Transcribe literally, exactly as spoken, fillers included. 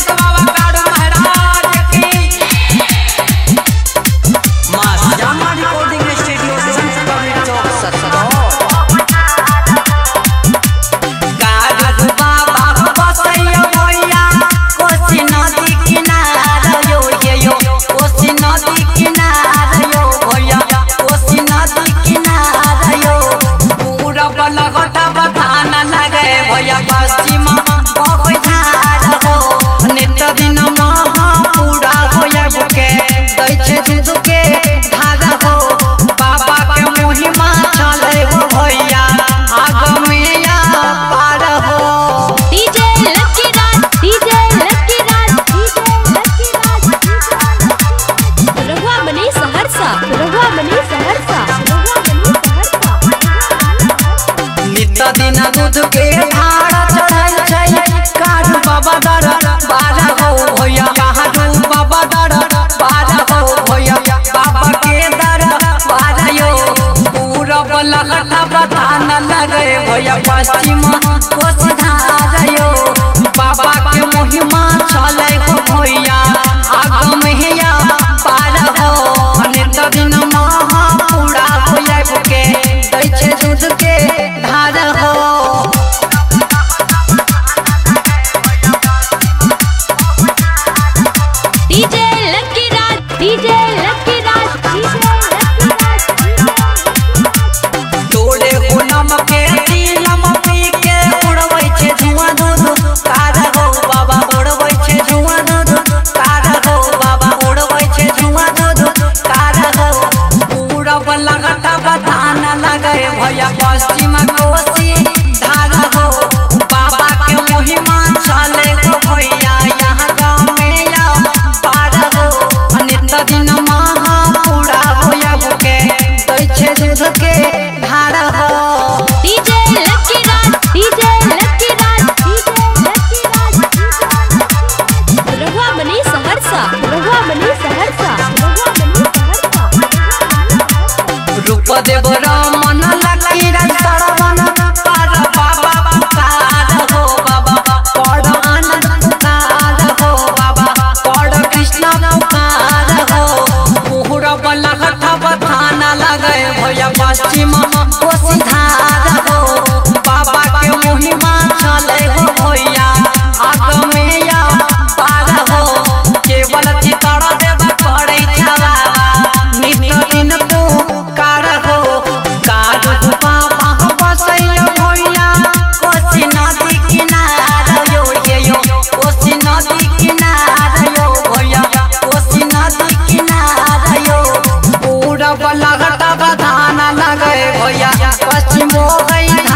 दिना दूध के धारा चढ़ाई छै कारू बाबा दर बाजा हो भैया कारू बाबा दर बाजा हो भैया बाबा के दर बाजा यो पूरब ललटा बतान लगे भैया पश्चिम कोस धार यो बाबा के महिमा चले हो भैया आग में या पार हो नित दिन महा पूरा भैया के दै छै दूध के धार हो DJ lucky Raj DJ lucky राज तोड़े हो नमक के दिलम पी के उड़बै छै धुआं दूध कार हो बाबा उड़बै छै धुआं दूध कार हो बाबा उड़बै छै धुआं दूध कार हो पूरब लगटा बतान लगे भैया पश्चिम कोसी धार हो बाबा के महिमा चले हो भैया यहाँ गाँव में या पार हो नित दिन महा पूरा भैया के दै छै दूध के धार हो DJ lucky Raj DJ lucky Raj DJ lucky Raj Rahua Bani Saharsa रहुआ बनी सहरसा रहुआ बनी सहरसा रूप देव रमन लकी राज सरवन पार बाबा पुकार हो बाबा पढ़ आनंद पुकार हो बाबा पढ़ कृष्ण पुकार हो पूरब लगटा बतान लगे भैया पश्चिम कोसी धार हो बाबा के महिमा चले हो भैया आग में या पार हो केवल चितर देव पड़े छवा नित दिन पुकार हो कारू बाबा बसैया भैया कोसी नदी किनार यो ये यो कोसी नदी किनार यो भैया कोसी नदी किनार यो पूरब लगटा बधान लगे भैया पश्चिम हो गई